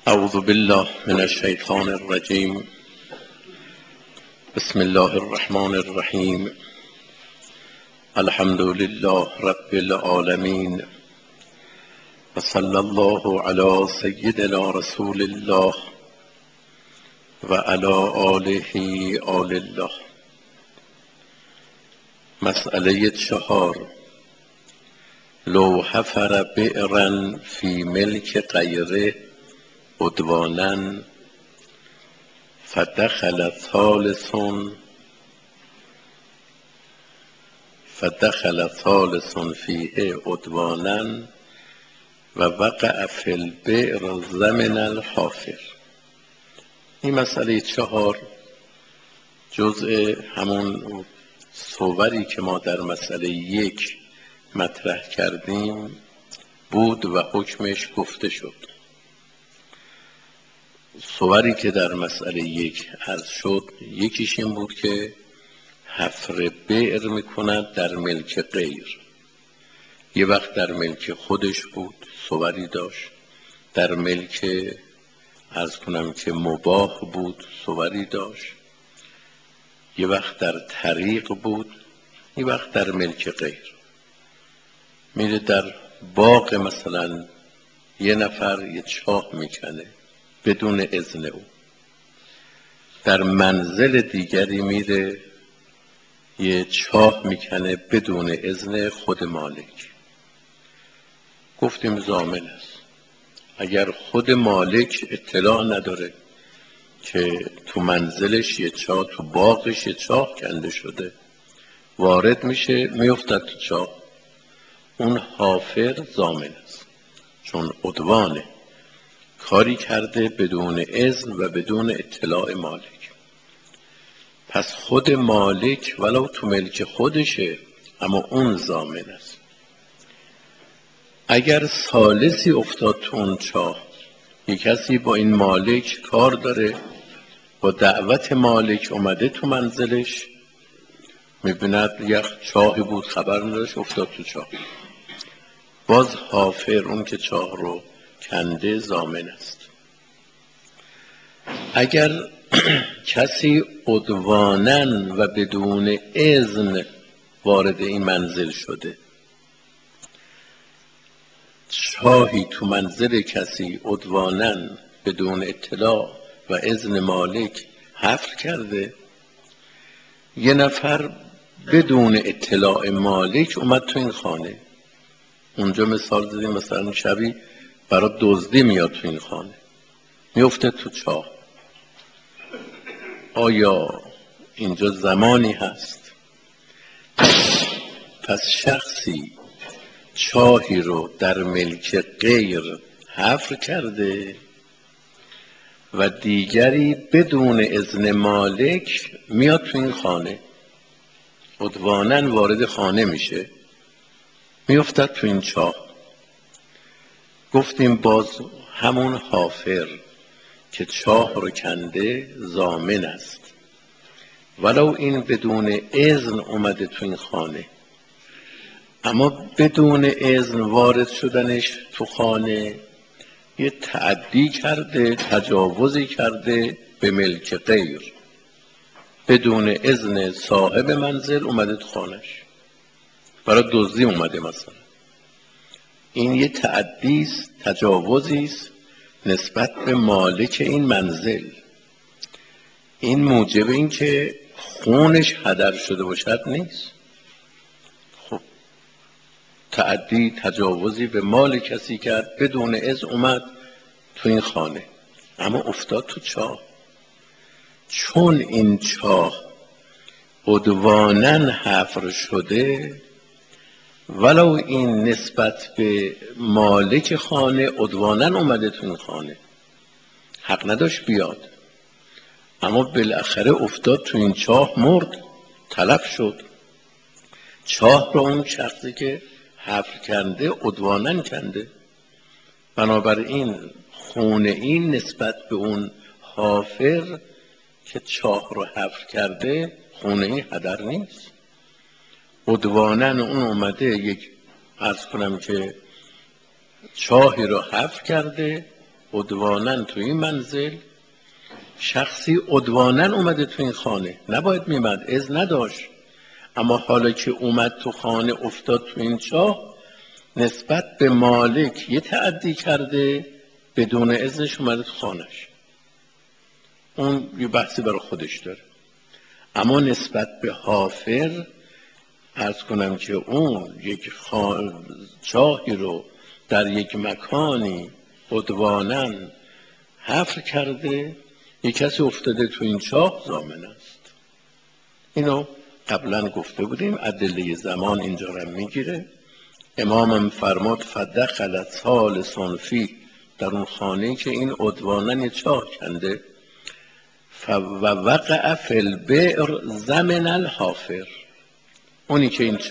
اعوذ بالله من الشیطان الرجیم. بسم الله الرحمن الرحیم. الحمد لله رب العالمین و صلی الله علی سیدنا رسول الله و علی آله آل الله. مسئله 4: لو حفر بئرا فی ملک غیره عدوانا فدخل ثالث فیه عدوانا و وقع فی البئر ضمن الحافر. این مسئله 4 جزء همون صوری که ما در مسئله 1 مطرح کردیم بود و حکمش گفته شد. صوری که در مسئله 1 عرض شد یکیش این بود که حفر بئر میکند در ملک غیر. یه وقت در ملک خودش بود، صوری داشت. در ملک عرض کنم که مباح بود، صوری داشت. یه وقت در طریق بود، یه وقت در ملک غیر. میره در باغ مثلا یه نفر یه چاه میکنه بدون اذن او. در منزل دیگری میره یه چاه میکنه بدون اذن خود مالک. گفتیم ضامن است. اگر خود مالک اطلاع نداره که تو منزلش یه چاه، تو باغش یه چاه کنده شده، وارد میشه میافتد تو چاه، اون حافر ضامن است، چون عدوانه، کاری کرده بدون اذن و بدون اطلاع مالک. پس خود مالک ولو تو ملک خودشه اما اون ضامن است. اگر ثالثی افتاد تو اون چاه، یک کسی با این مالک کار داره، با دعوت مالک اومده تو منزلش، میبیند یک چاهی بود خبر نداشت افتاد تو چاه، باز حافر اون که چاه رو کنده ضامن است. اگر کسی عدوانا و بدون اذن وارد این منزل شده، چاهی تو منزل کسی عدوانا بدون اطلاع و اذن مالک حفر کرده، یه نفر بدون اطلاع مالک اومد تو این خانه. اونجا مثال زدیم مثلا شبی برای دزدی میاد تو این خانه، میفته تو چاه. آیا اینجا زمانی هست پس شخصی چاهی رو در ملک غیر حفر کرده و دیگری بدون اذن مالک میاد تو این خانه، عدوانا وارد خانه میشه، میافتد تو این چاه. گفتیم باز همون حافر که چاه رو کنده ضامن است، ولو این بدون اذن اومده تو این خانه، اما بدون اذن وارد شدنش تو خانه یه تعدی کرده، تجاوزی کرده به ملک غیر، بدون اذن صاحب منزل اومده تو خانهش، برای دزدی اومده مثلا. این یه تعدی است، تجاوزی است نسبت به مالک این منزل. این موجب این که خونش هدر شده باشد نیست. خب تعدی، تجاوزی به مال کسی کرد، بدون اذن اومد تو این خانه اما افتاد تو چاه. چون این چاه عدوانا حفر شده، ولو این نسبت به مالک خانه عدوانا اومده تو این خانه، حق نداشت بیاد، اما بالاخره افتاد تو این چاه، مرد، تلف شد. چاه رو اون شخصی که حفر کنده عدوانا کنده، بنابراین خونه این نسبت به اون حافر که چاه رو حفر کرده خونه این هدر نیست. عدوانا اون اومده یک عرض کنم که چاهی رو حفر کرده عدوانن تو این منزل، شخصی عدوانن اومده تو این خانه، نباید میمد، اذن نداشت، اما حالا که اومد تو خانه افتاد تو این چاه، نسبت به مالک یه تعدی کرده، بدون اذنش اومده تو خانهش، اون یه بحثی برای خودش داره. اما نسبت به حافر عرض کنم که اون یک چاهی رو در یک مکانی عدوانن حفر کرده، یک کسی افتاده تو این چاه، ضامن است. اینو قبلا گفته بودیم، ادله زمان اینجا رو میگیره. امامم فرماد فدخل ثالث فی، در اون خانه‌ای که این عدوانن چاه کنده، و وقع فی البئر ضمن الحافر، اونی که این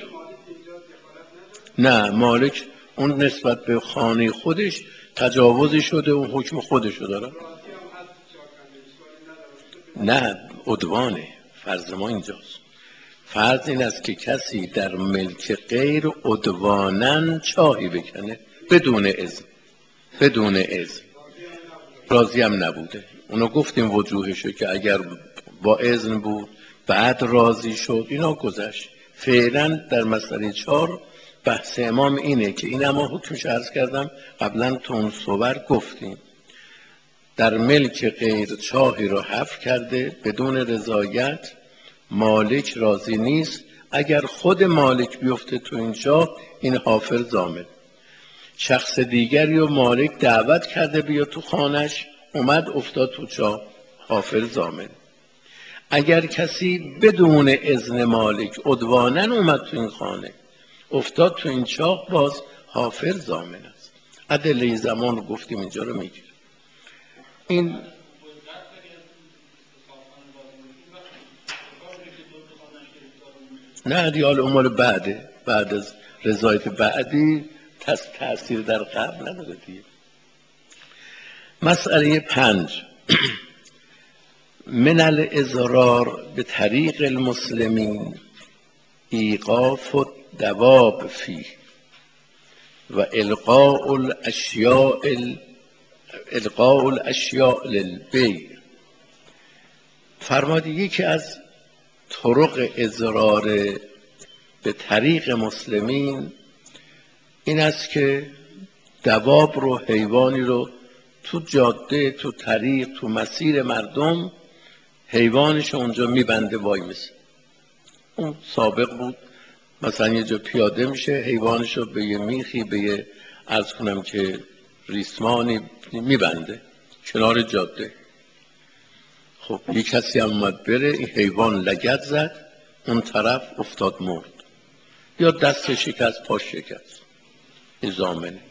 نه مالک اون نسبت به خانه خودش تجاوزی شده و حکم خودشو داره. نه عدوانه، فرض ما اینجاست، فرض این است که کسی در ملک غیر عدوانن چاهی بکنه بدون اذن، بدون اذن، راضی هم نبوده. اونو گفتیم وجوهشو که اگر با اذن بود بعد راضی شد، اینا گذشت. فعلا در مسئله 4 بحث امام اینه که این اما حکمش عرض کردم قبلا تو اون صور گفتیم، در ملک غیر چاهی رو حفر کرده بدون رضایت، مالک راضی نیست، اگر خود مالک بیفته تو این چاه، این حافر ضامن. شخص دیگری رو مالک دعوت کرده بیا تو خانش، اومد افتاد تو چاه، حافر ضامن. اگر کسی بدون اذن مالک عدوانن اومد تو این خانه افتاد تو این چاه، باز حافر ضامن است. ادله زمان رو گفتیم اینجا رو میگیره. این نه دیال امال بعده، بعد از رضایت بعدی تأثیر در قبل نداره دیگه. مسئله 5 من الاضرار به طریق المسلمین ایقاف الدواب فيه و القاء الاشیاء للبیع. فرماد یکی از طرق اضرار به طریق مسلمین این است که دواب رو، حیوانی رو تو جاده، تو طریق، تو مسیر مردم حیوانش اونجا میبنده وای میسه. اون سابق بود، مثلا یه جا پیاده میشه حیوانش رو به یه میخی، به یه عرض کنم که ریسمانی میبنده کنار جاده. خب یه کسی هم اومد بره، این حیوان لگد زد، اون طرف افتاد مرد، یا دست شکست، پاش شکست، این ضامنه.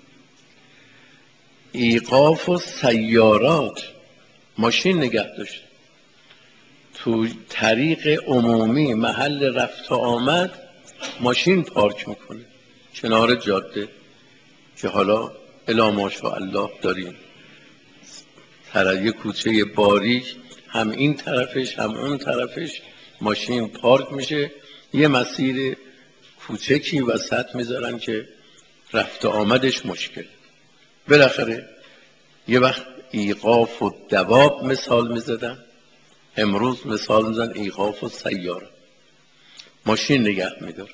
ایقاف و سیارات، ماشین نگه داشت تو طریق عمومی، محل رفت و آمد ماشین پارک میکنه کنار جاده، که حالا الا ماشاءالله داریم یه کوچه باریک، هم این طرفش هم اون طرفش ماشین پارک میشه، یه مسیر کوچکی وسط میذارن که رفت و آمدش مشکل. بالاخره یه وقت ایقاف و دواب مثال میزدن، امروز مثال میزن ایقاف و سیاره، ماشین نگه میداره.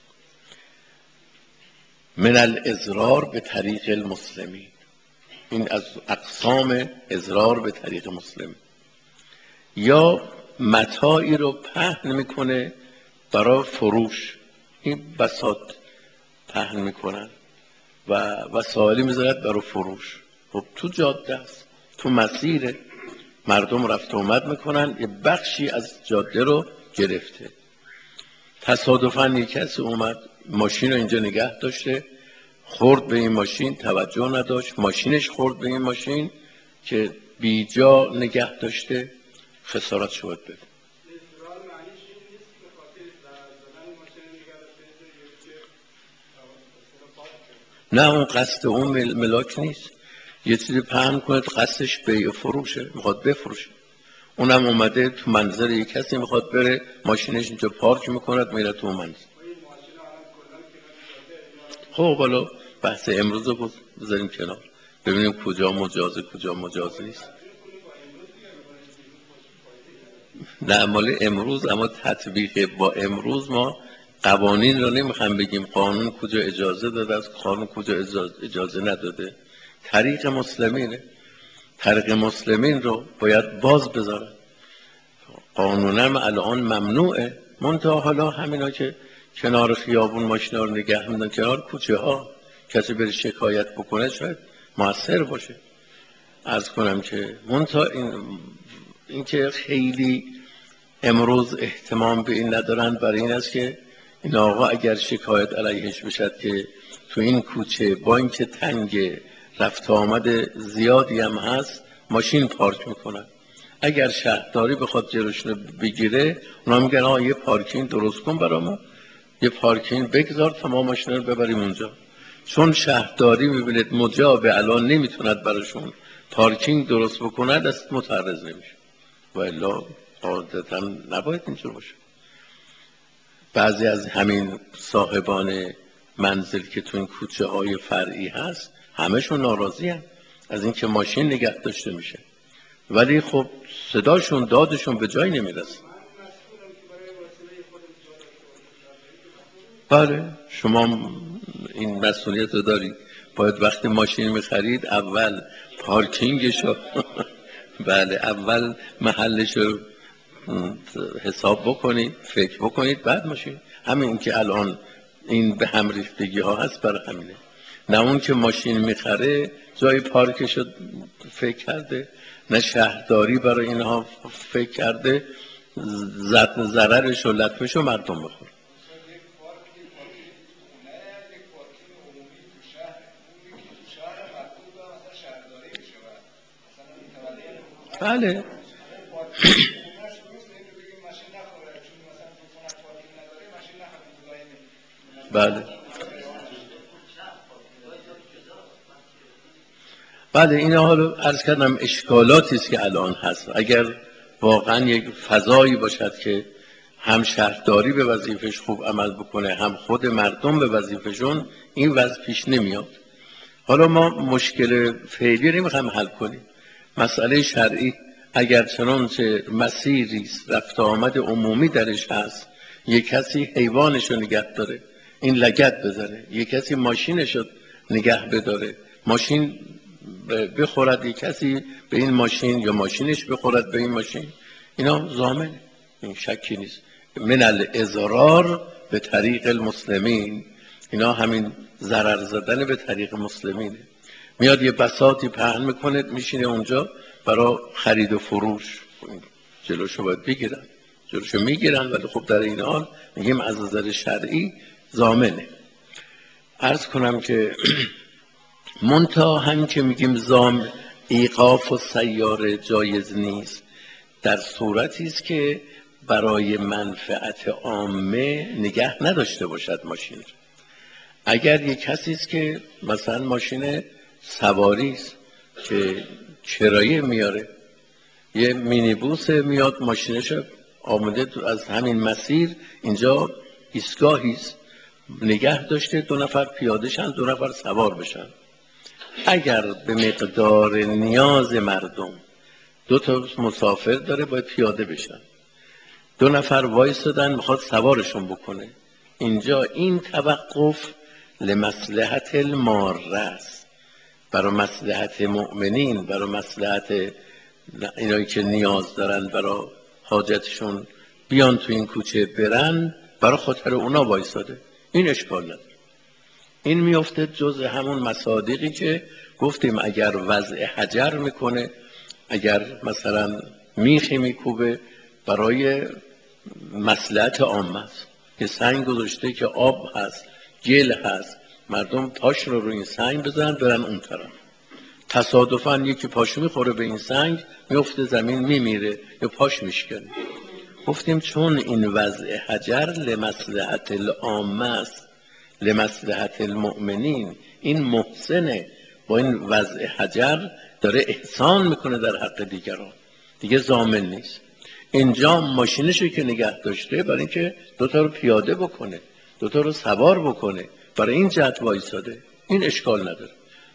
من الاضرار به طریق المسلمین، این از اقسام اضرار به طریق مسلم. یا متاعی رو پهن میکنه برای فروش، این بساط پهن میکنن و وسایلی میذارد برای فروش. خب تو جاده است، تو مسیر مردم رفت و آمد میکنن، یه بخشی از جاده رو گرفته. تصادفاً یک کسی اومد ماشین رو اینجا نگه داشته، خورد به این ماشین، توجه نداشت، ماشینش خورد به این ماشین که بی جا نگه داشته، خسارت شد بده. نه اون قصد اون ملاک نیست، یه چیزی پهن کنه قصدش بیع فروشه، میخواد بفروشه. اونم اومده تو منظر یک کسی میخواد بره، ماشینش اینجا پارک میکند میره تو منظر. خب حالا بحث امروز رو بذاریم کنار، ببینیم کجا مجازه کجا مجاز نیست. نه مال امروز، اما تطبیق با امروز ما قوانین رو نمیخوام بگیم قانون کجا اجازه داده است، قانون کجا اجازه نداده. طریق مسلمینه، طریق مسلمین رو باید باز بذارن. قانونم الان ممنوعه، منتها حالا همینا که کنار خیابون ماشینا رو نگه میدن، کنار کوچه ها کسی بره شکایت بکنه شاید موثر باشه. عرض کنم که منتها این که خیلی امروز اهتمام به این ندارن، برای این است که این آقا اگر شکایت علیهش بشد که تو این کوچه با اینکه تنگ رفت آمد زیادی هم هست ماشین پارک میکنن، اگر شهرداری بخواد جلوشونو بگیره اونا میگن یه پارکینگ درست کن برامون، یه پارکینگ بگذار تا ما ماشینا رو ببریم اونجا. چون شهرداری میبینید مجاب الان نمیتوند براشون پارکینگ درست بکنه، دست متعرض نمیشه. و الا عادتا نباید اینجور باشه. بعضی از همین صاحبان منزل که تو این کوچه های فرعی هست همشون ناراضی هست از اینکه ماشین نگه داشته میشه، ولی خب صداشون دادشون به جای نمیرسه. بله شما این مسئولیت رو دارید، باید وقتی ماشین میخرید اول پارکینگشو بله اول محلشو حساب بکنید، فکر بکنید، بعد ماشین. همین که الان این به هم ریختگی ها هست برای همینه. نه اون که ماشین میخره جای پارکشو فکر کرده، نه شهرداری برای اینها فکر کرده، ضررش و لطمشو مردم بخور. بله بله بله این حالا عرض کردم اشکالاتی است که الان هست. اگر واقعا یک فضایی باشد که هم شهرداری به وظیفش خوب عمل بکنه هم خود مردم به وظیفشون، این وضع پیش نمیاد. حالا ما مشکل فعلی نمیخوایم حل کنیم. مسئله شرعی اگر چنانچه مسیری رفت آمد عمومی درش هست، یک کسی حیوانش رو نگه داره این لگد بزنه، یک کسی ماشینش رو نگه بداره ماشین بخورد، یک کسی به این ماشین یا ماشینش بخورد به این ماشین، اینا ضامن، این شکی نیست. من الاضرار به طریق المسلمین، اینا همین ضرر زدن به طریق مسلمینه. میاد یه بساطی پهن میکنه میشینه اونجا برای خرید و فروش، جلوشو باید بگیرن، جلوشو میگیرن، ولی خب در این حال میگیم از نظر شرعی ضامنه. عرض کنم که منتها هم که میگیم ایقاف و سیاره جایز نیست در صورتی است که برای منفعت عامه نگه نداشته باشد ماشین. اگر یک کسی است که مثلا ماشین سواری است که کرایه میاره، یه مینیبوس میاد ماشینش آمده از همین مسیر اینجا ایستگاهی است نگه داشته، 2 نفر پیاده شن 2 نفر سوار بشن، اگر به مقدار نیاز مردم 2 تا مسافر داره باید پیاده بشن، 2 نفر وایسادن میخواد سوارشون بکنه، اینجا این توقف لمصلحت الماره است، برای مصلحت مؤمنین، برای مصلحت اینایی که نیاز دارن برای حاجتشون بیان تو این کوچه برن، برای خاطر اونا وایساده، این اشکال نداره. این میفته جز همون مصادیقی که گفتیم اگر وضع حجر میکنه، اگر مثلا میخی میکوبه برای مصلحت عامه است، که سنگ گذاشته که آب هست گل هست، مردم پاش رو روی این سنگ بزنن برن اون طرف، تصادفاً یکی پاش میخوره به این سنگ میفته زمین میمیره یا پاش میشکنه. گفتیم چون این وضع حجر لمصلحت العامه است، لمصلحت المؤمنین، این محسنه، با این وضع حجر داره احسان میکنه در حق دیگران، دیگه ضامن نیست. اینجا ماشینشو که نگه داشته برای اینکه 2 تا رو پیاده بکنه 2 تا رو سوار بکنه، برای این جهت وایساده، این اشکال نداره.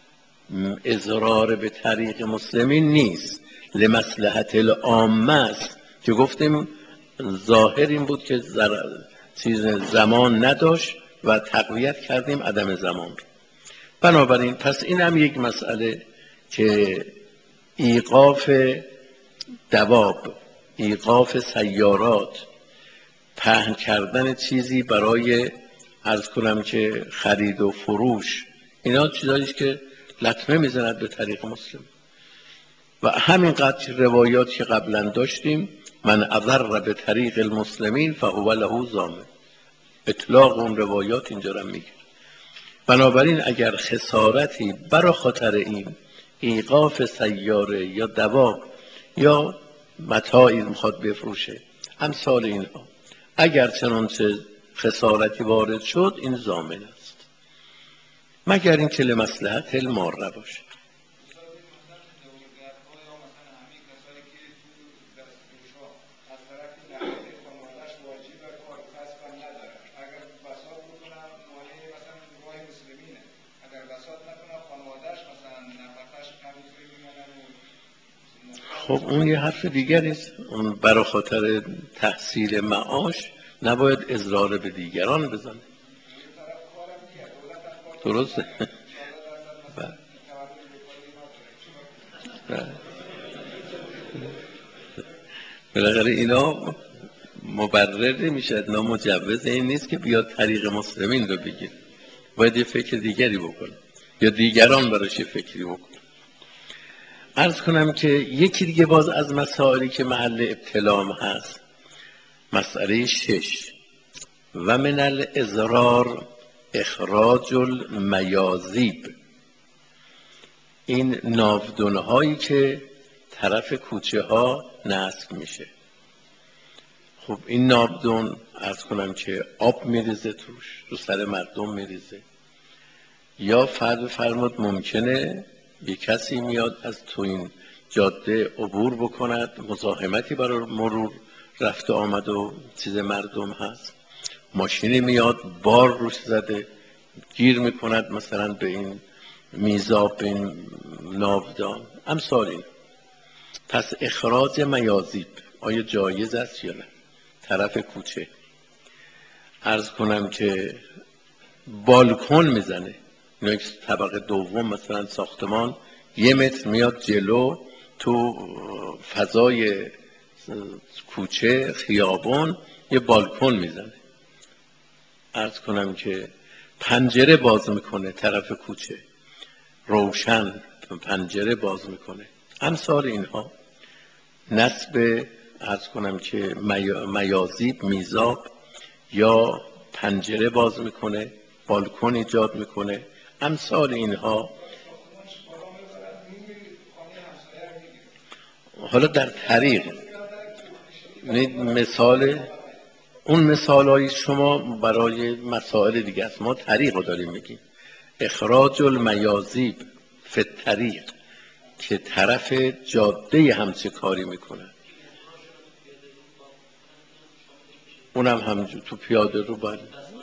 اضرار به طریق مسلمین نیست، لمصلحت العامه است که گفتیم ظاهر این بود که چیز زمان نداشت و تقویت کردیم عدم زمان رو. بنابراین پس این هم یک مسئله که ایقاف دواب، ایقاف سیارات، پهن کردن چیزی برای عرض کنم که خرید و فروش، اینا چیزاییست که لطمه میزند به طریق مسلم. و همینقدر روایات که قبلا داشتیم، من اضر به طریق المسلمین فهو له ضامن، اطلاق اون روایات اینجا رو میگه. بنابراین اگر خسارتی برای خاطر این ایقاف سیاره یا دواب یا متاعی میخواد بفروشه امثال اینها، اگر چنانچه خسارتی وارد شد این ضامن است، مگر این که لمصلحت الماره باشه. خب اون یه حرف دیگری است، اون برای خاطر تحصیل معاش نباید اضرار به دیگران بزنه. درسته. بالاخره اینا مبرر نمیشه، اینا مجوز این نیست که بیاد طریق مسلمین رو بگیر، باید یه فکر دیگری بکنه یا دیگران براش فکری بکنه. عرض کنم که یکی دیگه باز از مسائلی که محل ابتلام هست، مسئله 6 و من الاضرار اخراج المیاذیب، این ناودونه هایی که طرف کوچه ها نصب میشه. خب این ناودون عرض کنم که آب میریزه توش، رو سر مردم میریزه، یا فرمود ممکنه یه کسی میاد از تو این جاده عبور بکند، مزاحمتی برای مرور رفت آمد و چیز مردم هست، ماشینی میاد بار روش زده گیر میکند مثلا به این میزاب، به این ناودان، امثال این. پس اخراج میاذیب آیا جایز است یا نه؟ طرف کوچه عرض کنم که بالکن میزنه، یک طبقه دوم مثلا ساختمان 1 متر میاد جلو، تو فضای کوچه خیابان یه بالکن میزنه، عرض کنم که پنجره باز میکنه، طرف کوچه روشن پنجره باز میکنه، امثال اینها نصب عرض کنم که میاذیب، میزاب، یا پنجره باز میکنه، بالکن ایجاد میکنه، امثال اینها. حالا در طریق مثال اون مثالای شما برای مسائل دیگه است، ما طریق رو داریم میگیم. اخراج المیاذیب فی الطریق که طرف جاده همچه کاری میکنه، اونم همجور تو پیاده رو باید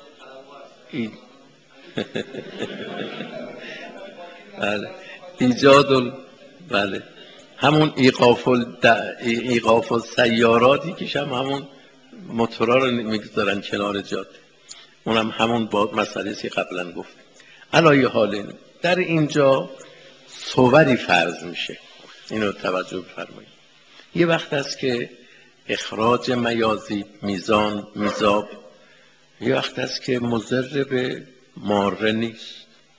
بله ایجاد بله همون ایقاف السیاراتی که همون موتورا رو میگذارن کنار جاده، اونم همون با مسئله که قبلا گفت. علایه حال در اینجا صوری فرض میشه، اینو توجه بفرمایید. یه وقت است که اخراج میاذیب، میزان، میزاب، یه وقت است که مضر به ماره نیست.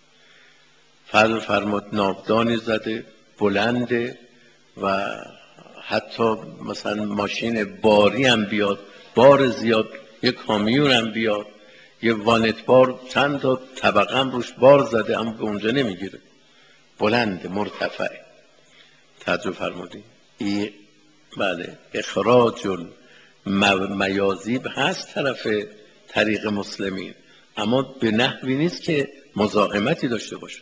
فرمود ناودانی زده بلنده و حتی مثلا ماشین باری هم بیاد، بار زیاد، یه کامیون هم بیاد، یه وانت بار چند تا طبقه هم روش بار زده اما به اونجا نمیگیره، بلنده، مرتفعه. توجه فرمودین؟ بله اخراج میاذیب هست طرف طریق مسلمین، اما به نحوی نیست که مزاحمتی داشته باشه.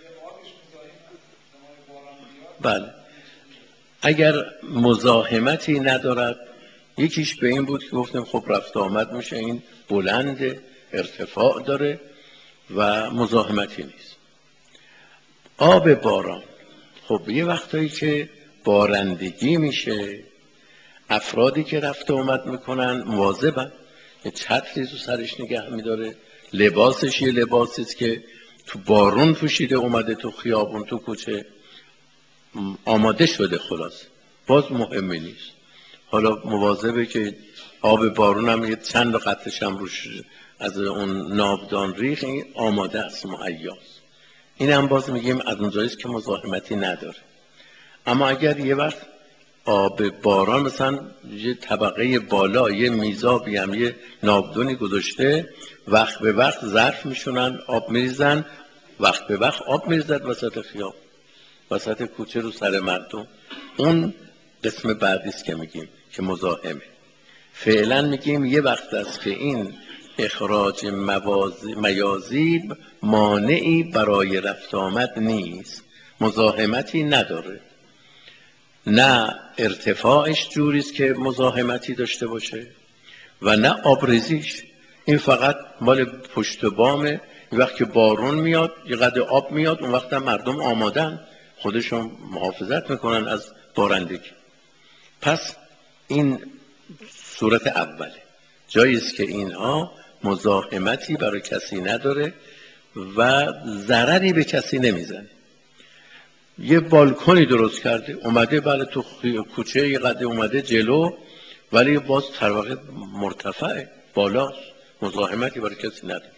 بله اگر مزاحمتی ندارد، یکیش به این بود که گفتیم خب رفت آمد میشه، این بلند ارتفاع داره و مزاحمتی نیست. آب باران، خب یه وقتایی که بارندگی میشه، افرادی که رفته اومد میکنن مواظبن، یه چتری تو سرش نگه میداره، لباسش یه لباسیست که تو بارون پوشیده اومده تو خیابون تو کوچه آماده شده، خلاص باز مهمی نیست. حالا مواظبه که آب بارون هم یه چند قطره‌ش هم روش از اون ناودان ریخ، این آماده است، مهیاست. این هم باز میگیم از اونجاییست که مزاحمتی نداره. اما اگر یه وقت آب باران مثلا یه طبقه بالا یه میزابی هم یه ناودونی گذاشته، وقت به وقت ظرف میشونن آب میریزن، وقت به وقت آب میریزد وسط خیاب، وسط کوچه رو سر مردم، اون قسم بعدیست که میگیم که مزاحمه. فعلا میگیم یه وقت است که این اخراج میازیب مانعی برای رفت آمد نیست، مزاحمتی نداره، نه ارتفاعش جوریست که مزاحمتی داشته باشه و نه آبریزیش، این فقط مال پشت بامه. این وقت که بارون میاد یه قدر آب میاد، اون وقت هم مردم آمادن خودشون محافظت میکنن از بارندگی. پس این صورت اوله، جاییست که اینها مزاحمتی برای کسی نداره و ضرری به کسی نمیزنه. یه بالکنی درست کرده اومده، بله تو کوچه یه قدر اومده جلو، ولی باز طبقه مرتفعه بالاست، مزاحمتی برای کسی نداره.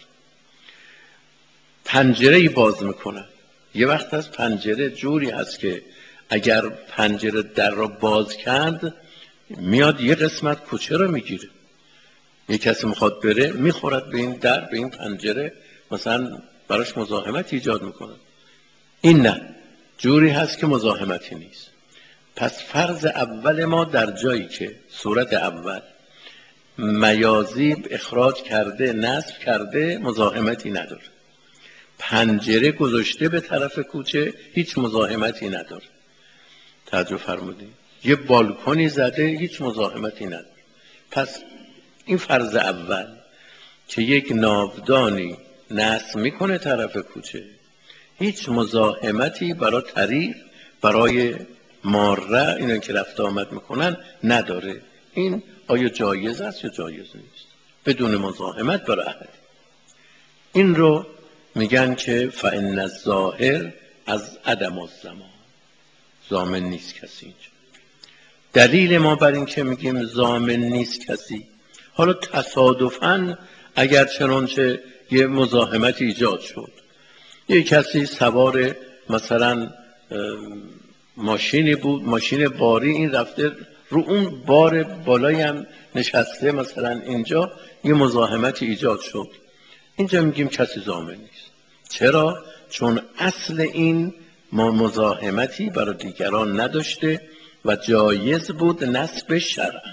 پنجره‌ای باز میکنن، یه وقت از پنجره جوری هست که اگر پنجره در را باز کرد میاد یه قسمت کوچه رو میگیره، یه کسی میخواد بره میخورد به این در، به این پنجره، مثلا براش مزاحمت ایجاد میکنه. این نه، جوری هست که مزاحمتی نیست. پس فرض اول ما در جایی که صورت اول میازیب اخراج کرده، نصب کرده، مزاحمتی نداره، پنجره گذاشته به طرف کوچه، هیچ مزاحمتی نداره. توجه فرمودید؟ یه بالکنی زده، هیچ مزاحمتی نداره. پس این فرض اول که یک ناودانی نصب میکنه طرف کوچه، هیچ مزاحمتی برای طریق، برای ماره اینا که رفت آمد میکنن نداره. این آیا جایز است یا جایز نیست؟ بدون مزاحمت برای احد. این رو میگن که فإن الظاهر از عدم الضمان، ضامن نیست کسی اینجا. دلیل ما بر این که میگیم ضامن نیست کسی، حالا تصادفاً اگر چنانچه یه مزاحمت ایجاد شد، یه کسی سوار مثلا ماشینی بود، ماشین باری، این رفته رو اون بار بالایی هم نشسته، مثلا اینجا یه مزاحمت ایجاد شد، اینجا میگیم کسی ضامن نیست. چرا؟ چون اصل این مزاحمتی برای دیگران نداشته و جایز بود نسب شرع.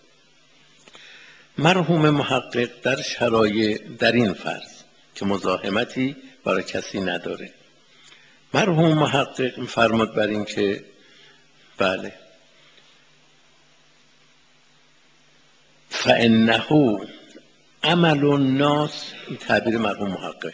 مرحوم محقق در شرایع در این فرض که مزاحمتی برای کسی نداره، مرحوم محقق فرمود بر این که بله فإنه عمل الناس، این تعبیر مرحوم محقق،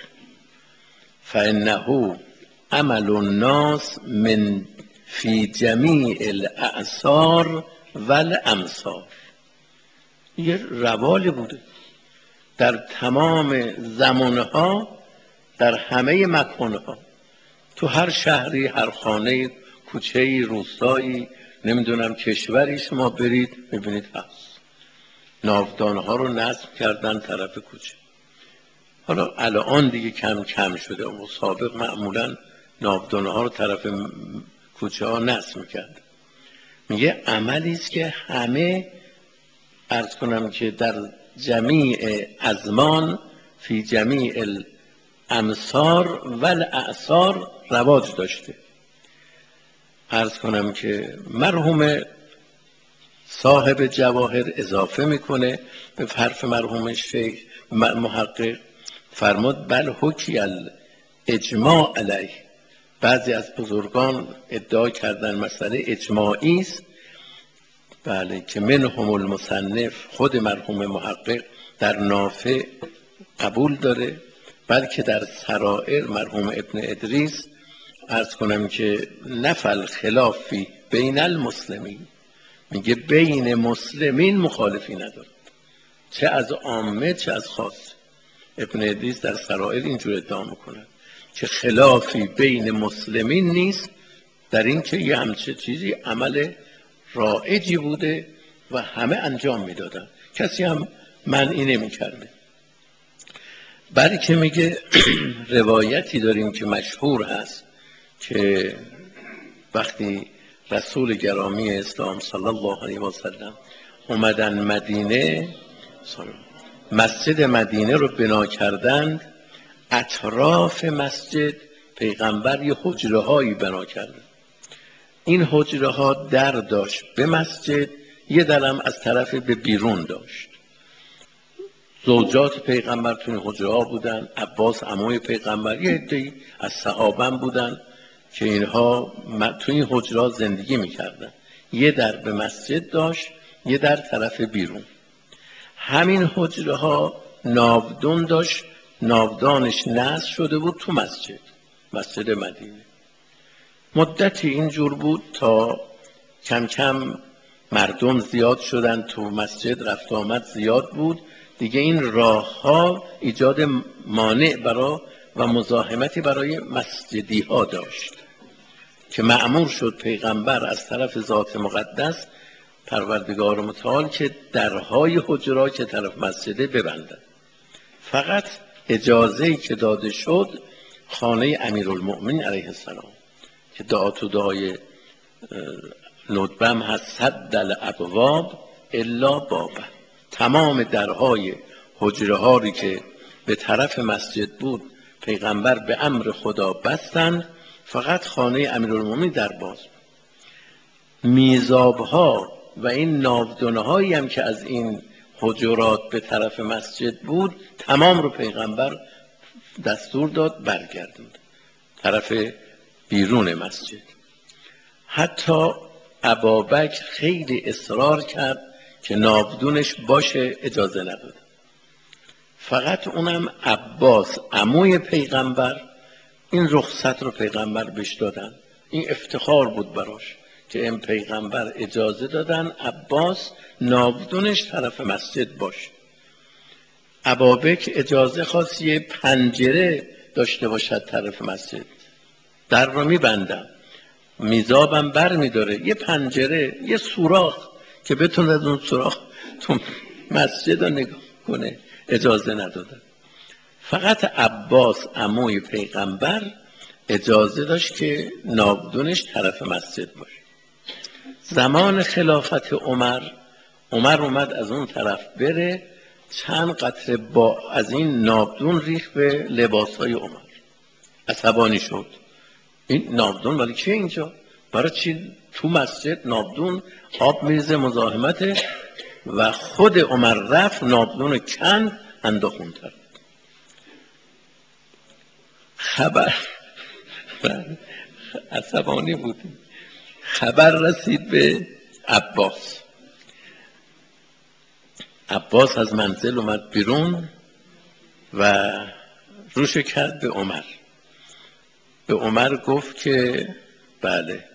فإنه عمل الناس من فی جمیع الاعصار والامصار، یه روالی بوده در تمام زمانها، در همه مکانها، تو هر شهری، هر خانه، کوچه‌ای، روستایی، نمیدونم کشوری شما برید میبینید هست، ناودانها رو نصب کردن طرف کوچه. حالا الان دیگه کم کم شده، اما سابق معمولا ناودانها رو طرف کوچه ها نصب میکرد. میگه عملی است که همه، عرض کنم که در جمیع ازمان فی جمیع الامصار والاعصار رواج داشته. عرض کنم که مرحوم صاحب جواهر اضافه میکنه به حرف مرحوم شیخ محقق، فرمود بل حکی الاجماع علیه، بعضی از بزرگان ادعا کردن مسئله اجماعی است، بله، که منهم المصنف، خود مرحوم محقق در نافع قبول داره، بلکه در سرائر مرحوم ابن ادریس عرض کنم که نفل خلافی بین المسلمین، میگه بین مسلمین مخالفی نداره، چه از عامه چه از خاص. ابن ادریس در سرائر اینجور ادعا میکنه که خلافی بین مسلمین نیست در این که یه همچه چیزی عمل رایجی بوده و همه انجام میدادن، کسی هم منعی نمیکرده. برای که میگه روایتی داریم که مشهور هست که وقتی رسول گرامی اسلام صلی الله علیه و سلم اومدن مدینه، مسجد مدینه رو بنا کردند، اطراف مسجد پیغمبر یه حجره هایی بنا کردن. این حجره ها در داشت به مسجد، یه درم از طرف به بیرون داشت. زوجات پیغمبر توی حجره ها بودن، عباس عموی پیغمبر، یه عده‌ای از صحابه بودن که اینها توی این حجره ها زندگی میکردن. یه در به مسجد داشت، یه در طرف بیرون. همین حجره ها ناودون داشت، ناودانش نصب شده بود تو مسجد مدینه. مدتی اینجور بود تا کم کم مردم زیاد شدن تو مسجد، رفت آمد زیاد بود دیگه، این راه ها ایجاد مانع برای و مزاحمتی برای مسجدی ها داشت که مأمور شد پیغمبر از طرف ذات مقدس پروردگار متعال که درهای حجرات که طرف مسجده ببندن. فقط اجازه‌ای که داده شد خانه امیرالمؤمنین علیه السلام که تو دعای ندبم هست سد الابواب الا بابه، تمام درهای حجره هایی که به طرف مسجد بود پیغمبر به امر خدا بستند، فقط خانه امیرالمؤمنین در باز. میزاب ها و این ناودونه هایی هم که از این حجرات به طرف مسجد بود تمام رو پیغمبر دستور داد برگردوند طرف بیرون مسجد. حتی ابابکر خیلی اصرار کرد که ناودونش باشه، اجازه نداد. فقط اونم عباس عموی پیغمبر این رخصت رو پیغمبر بهش دادن. این افتخار بود براش که این پیغمبر اجازه دادن عباس ناودونش طرف مسجد باشه. ابابکر اجازه خواست یه پنجره داشته باشد طرف مسجد، در رو میبندم، میزابم بر میداره، یه پنجره، یه سوراخ که بتونه از اون سوراخ تو مسجد رو نگاه کنه، اجازه ندادن. فقط عباس عموی پیغمبر اجازه داشت که ناودونش طرف مسجد باشه. زمان خلافت عمر اومد از اون طرف بره، چند قطره با از این ناودون ریخت به لباسهای عمر. عصبانی شد، این ناودون ولی چیه اینجا؟ برای چی تو مسجد ناودون آب میرزه مزاحمته؟ و خود عمر رفت ناودون کند انداخون طرف. خبر عصبانی بود. خبر رسید به عباس از منزل اومد بیرون و روش کرد به عمر. به عمر گفت که بله،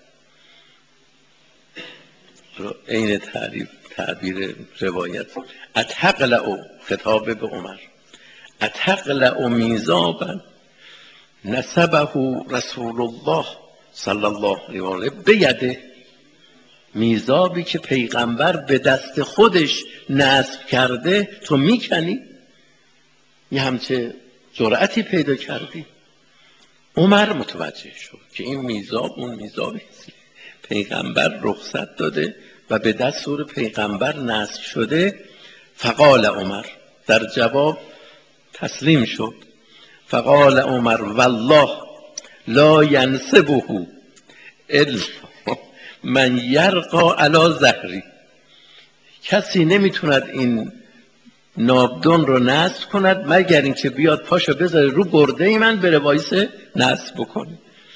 این تعبیر روایت، اتقلع، خطاب به عمر، اتقلع میزابا نسبه رسول الله صلی الله علیه و آله بیده، میزابی که پیغمبر به دست خودش نصب کرده تو میکنی؟ یه همچه جرأتی پیدا کردی؟ عمر متوجه شد که این میزاب اون میزابی پیغمبر رخصت داده و به دستور پیغمبر نصب شده. فقال عمر، در جواب تسلیم شد. فقال عمر والله لا ینصبه الا من یرقى علی ظهری، کسی نمیتوند این ناودون رو نصب کند مگر اینکه بیاد پاشو بذاره رو گرده من بره وایسه نصب بکنه.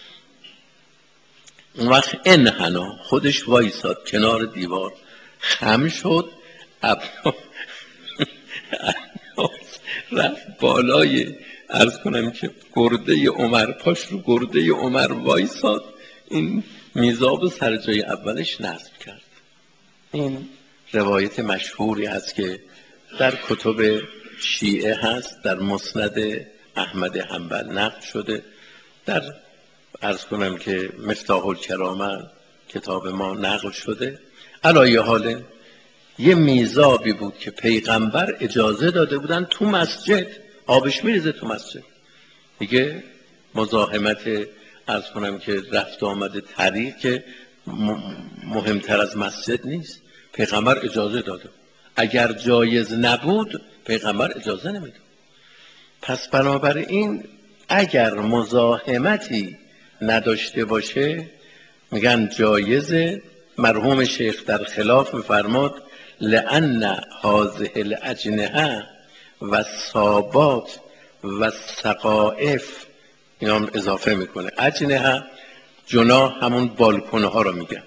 اون وقت انحنا، خودش وایساد کنار دیوار، خم شد، رفت بالای عرض کنم که گرده عمر، پاش رو گرده عمر وایساد، این میزاب سر جای اولش نصب کرد. این روایت مشهوری هست که در کتب شیعه هست، در مسند احمد حنبل نقل شده، در عرض کنم که مفتاح الکرامه کتاب ما نقل شده. علایه حال یه میزابی بود که پیغمبر اجازه داده بودن تو مسجد، آبش میریزه تو مسجد دیگه، مزاحمت عرض کنم که رفت آمده طریق که مهمتر از مسجد نیست. پیغمبر اجازه داده، اگر جایز نبود پیغمبر اجازه نمیده. پس بنابراین اگر مزاحمتی نداشته باشه میگن جایزه. مرحوم شیخ در خلاف میفرماد لأن هذه الاجنحه و صابات و سقائف، اینا هم اضافه میکنه، اجنحه جناح همون بالکنه ها رو میگن،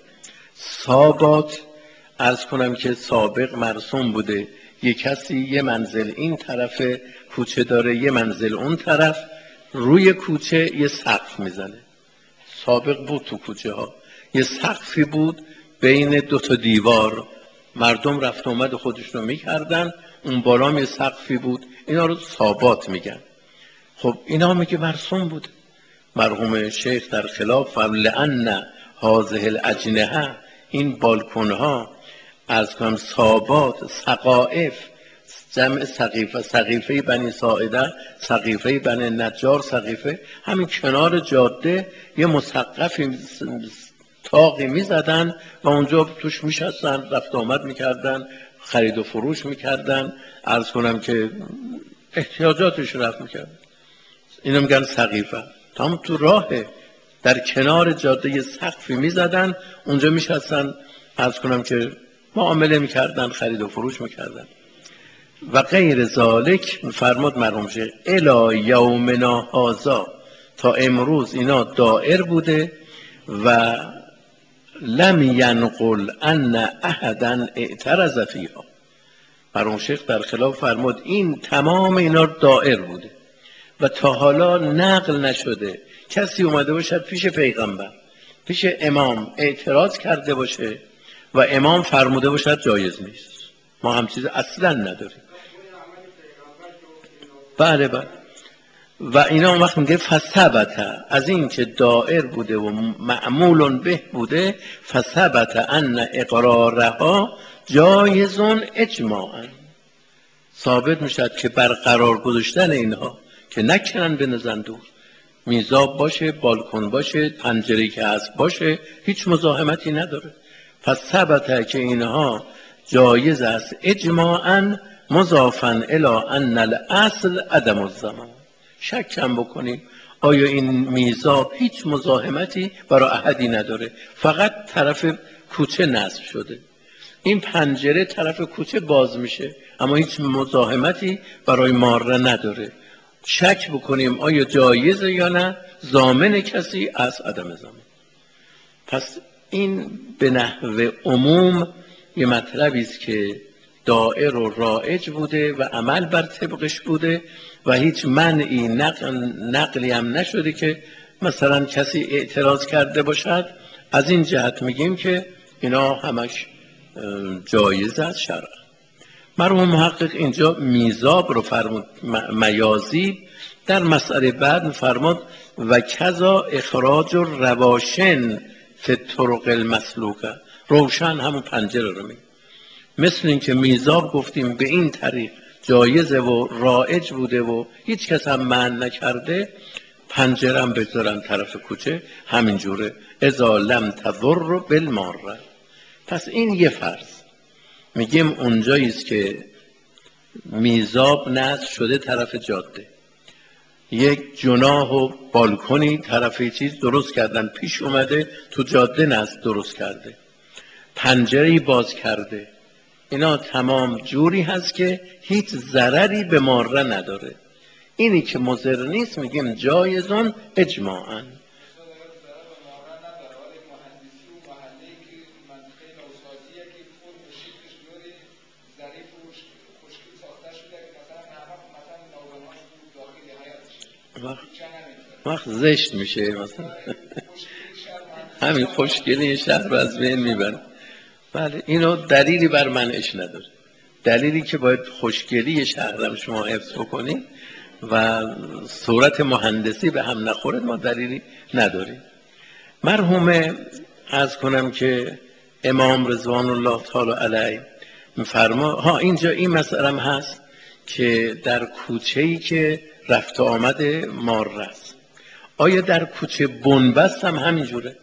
صابات عرض کنم که سابق مرسوم بوده یه کسی یه منزل این طرف کوچه داره یه منزل اون طرف، روی کوچه یه سقف میزنه. سابق بود تو کوچه ها یه سقفی بود بین دو تا دیوار، مردم رفت آمد خودشون رو میکردن، اون بالا یه سقفی بود، اینا رو صابات میگن. خب اینا میگه مرسوم بود. مرحوم شیخ در خلاف لأن هذه الاجنحه، این بالکن ها از کنم صابات، سقائف جمع سقیفه، سقیفه بنی ساعده، سقیفه بنی نجار، سقیفه همین کنار جاده یه مسقفی تاقی میزدن و اونجا توش میشستن، رفت آمد میکردن، خرید و فروش میکردن، عرض کنم که احتیاجاتش رفت میکردن. اینو میگن سقیفه. هم تو راه در کنار جاده یه سقفی میزدن، اونجا میشستن، عرض کنم که معامله میکردن، خرید و فروش میکردن و غیر ذالک. فرمود مرحوم شیخ الی یومنا هذا، تا امروز اینا دائر بوده و لم ینقل ان احدا اعترض فیها. مرحوم شیخ در خلاف فرمود این تمام اینا دائر بوده و تا حالا نقل نشده کسی اومده باشد پیش پیغمبر، پیش امام اعتراض کرده باشه و امام فرموده باشد جایز نیست. ما هم چیز اصلا نداریم. بله بله. و اینا اون وقت میگه فثبت، از این که دائر بوده و معمول به بوده، فثبت ان اقرارها جایزون اجماعا، ثابت میشد که برقرار گذاشتن اینها که نکنن بنزن دور، میزاب باشه، بالکن باشه، پنجره که هست باشه، هیچ مزاحمتی نداره. پس ثبت که اینها جایز است اجماعا، مضافا الی ان الاصل عدم الزمان. شک هم بکنیم آیا این میزاب هیچ مزاحمتی برای احدی نداره، فقط طرف کوچه نصب شده، این پنجره طرف کوچه باز میشه اما هیچ مزاحمتی برای ماره نداره. شک بکنیم آیا جایزه یا نه، ضامن کسی از عدم زمان. پس این به نحو عموم یه مطلبی است که دائر و رایج بوده و عمل بر طبقش بوده و هیچ منعی نقلی هم نشده که مثلا کسی اعتراض کرده باشد. از این جهت میگیم که اینا همش جایز است شرعا. مرحوم محقق اینجا میزاب رو فرمود میازی، در مسئله بعد فرمود و کذا اخراج رواشن فی طرق المسلوکه، روشن همون پنجره رو میگه. مثل این که میزاب گفتیم به این طریق جایزه و رایج بوده و هیچ کس هم منع نکرده، پنجره هم بگذارن طرف کوچه همین جوره، اذا لم تضر بالماره. پس این یه فرض. میگیم اونجایی است که میزاب نصب شده طرف جاده، یک جناح و بالکنی طرف چیز درست کردن، پیش اومده تو جاده نصب درست کرده، پنجره‌ای باز کرده، اینا تمام جوری هست که هیچ ضرری به ماره نداره. اینی که مضر نیست میگیم جایزون اجماعاً. وقت زشت میشه مثلا همین خوشگلی شهر رو از بین میبره. بله اینو دلیلی بر منعش نداره. دلیلی که باید خوشگلی شهرم شما حفظ بکنید و صورت مهندسی به هم نخورد ما دلیلی نداریم. مرحوم عرض کنم که امام رضوان الله تعالی علیه میفرما اینجا این مسئله هم هست که در کوچه‌ای که رفت و آمد مار است، آیا در کوچه بنبست هم همینجوره؟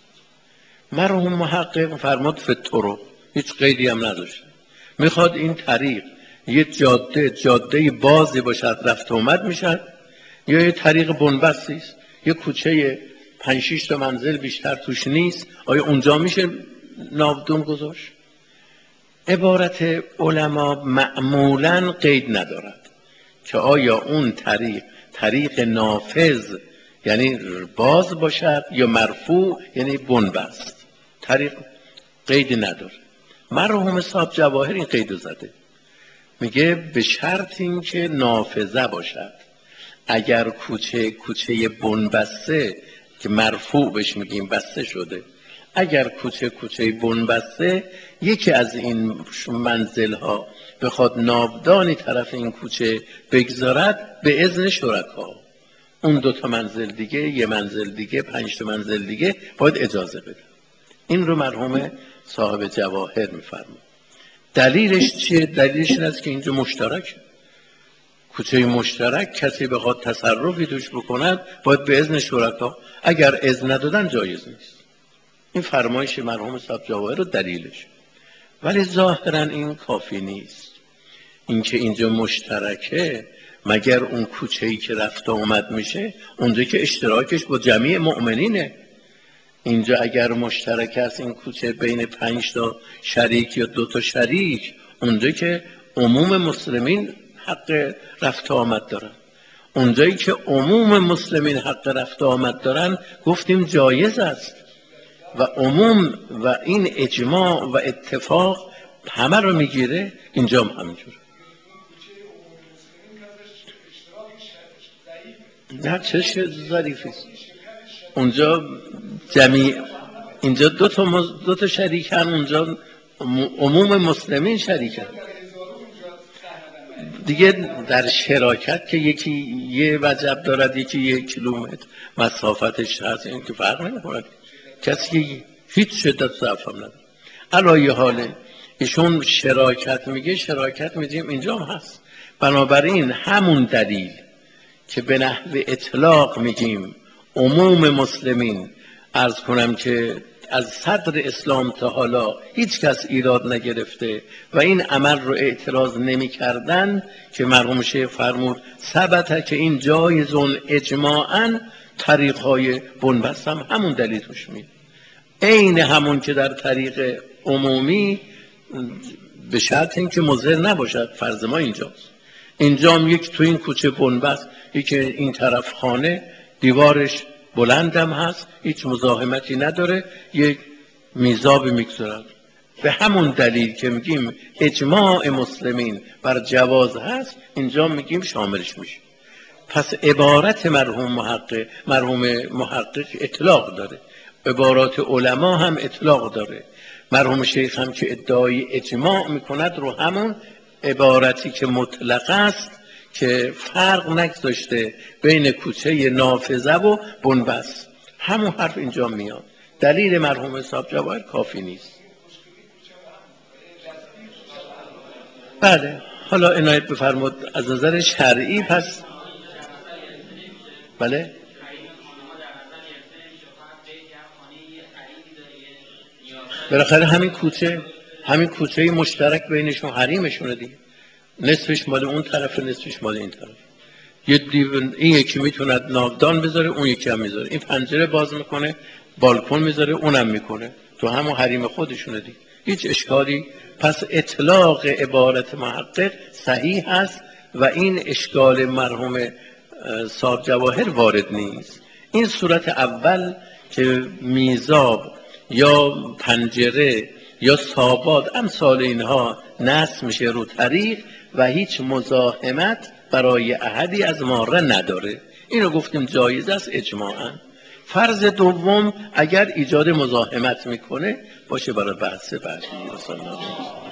مرحوم محقق فرمود فترو هیچ قیدی هم نداشت، میخواد این طریق یه جاده بازی باشد رفت و آمد میشد یا یه طریق بنبستی است، یه کوچه 5-6 تا منزل بیشتر توش نیست، آیا اونجا میشه ناودون گذاشت؟ عبارت علما معمولا قید ندارد که آیا اون طریق نافذ یعنی باز باشد یا مرفوع یعنی بنبست، طریق قید نداره. مرحوم صاحب جواهر این قیدو زده، میگه به شرط این که نافذه باشد. اگر کوچه بنبسته که مرفوع بهش میگیم بسته شده، اگر کوچه بنبسته یکی از این منزل ها بخواد ناودانی طرف این کوچه بگذارد به اذن شرکا، اون 2 تا منزل دیگه، یه منزل دیگه، 5 تا منزل دیگه باید اجازه بده. این رو مرحوم صاحب جواهر میفرماد. دلیلش چیه؟ دلیلش این است که اینجا مشترک، کوچه مشترک کسی بخواد تصرفی توش بکند باید به اذن شرکا، اگر اذن ندادن جایز نیست. این فرمایش مرحوم صاحب جواهر رو دلیلش. ولی ظاهرا این کافی نیست. اینکه اینجا مشترکه، مگر اون کوچه‌ای که رفت و آمد میشه اونجا که اشتراکش با جمیع مؤمنینه. اینجا اگر مشترک است این کوچه بین 5 تا شریک یا 2 تا شریک، اونجا که عموم مسلمین حق رفت و آمد دارن. اونجایی که عموم مسلمین حق رفت و آمد دارن گفتیم جایز است و عموم و این اجماع و اتفاق همه رو میگیره. اینجا هم همینجوره. نه چه ظریفی است اونجا اینجا 2 تا شریکن، اونجا عموم مسلمین شریکن دیگه. در شراکت که یکی یه وجب دارد یکی 1 کیلومتر مسافتش هست، این که فرق نمی‌کنه. کسی که هیچ شدت ضعف هم نداره. علایه حاله ایشون شراکت میگه، شراکت میگیم اینجا هم هست. بنابراین همون دلیل که به نحو اطلاق میگیم عموم مسلمین، عرض کنم که از صدر اسلام تا حالا هیچ کس ایراد نگرفته و این عمل رو اعتراض نمی کردن، که مرحوم شیخ فرمود ثبت که این جایزون اجماعاً، طریقهای بنبست هم همون دلیل توش میاد، عین همون که در طریق عمومی، به شرط اینکه مضر نباشد. فرض ما اینجاست، اینجا هم یک تو این کوچه بنبست، یکی این طرف خانه دیوارش بلندم هست، هیچ مزاحمتی نداره، یک میزاب میگذارد. به همون دلیل که میگیم اجماع مسلمین بر جواز هست، اینجا میگیم شاملش میشه. پس عبارت مرحوم محقق اطلاق داره، عبارات علما هم اطلاق داره. مرحوم شیخ هم که ادعای اجماع میکند رو همون عبارتی که مطلق است، که فرق نگذاشته بین کوچه نافذه و بنبست، همون حرف اینجا میاد. دلیل مرحوم صاحب جواهر کافی نیست. بله حالا عنایت بفرمود از نظر شرعی. پس بله بالاخره همین کوچه مشترک بینشون حریمشونه دیگه، نصفش مال اون طرف نصفش مال این طرف. این یکی میتوند ناودان بذاره، اون یکی هم میذاره، این پنجره باز میکنه بالکن میذاره، اونم میکنه، تو همون حریم خودشونه دیگه، هیچ اشکالی. پس اطلاق عبارت محقق صحیح است و این اشکال مرحوم صاحب جواهر وارد نیست. این صورت اول که میزاب یا پنجره یا ساباد امثال اینها نصب میشه رو طریق و هیچ مزاحمت برای احدی از ماره نداره، اینو گفتیم جایز است اجماعاً. فرض دوم اگر ایجاد مزاحمت میکنه باشه برای بحث بعدی.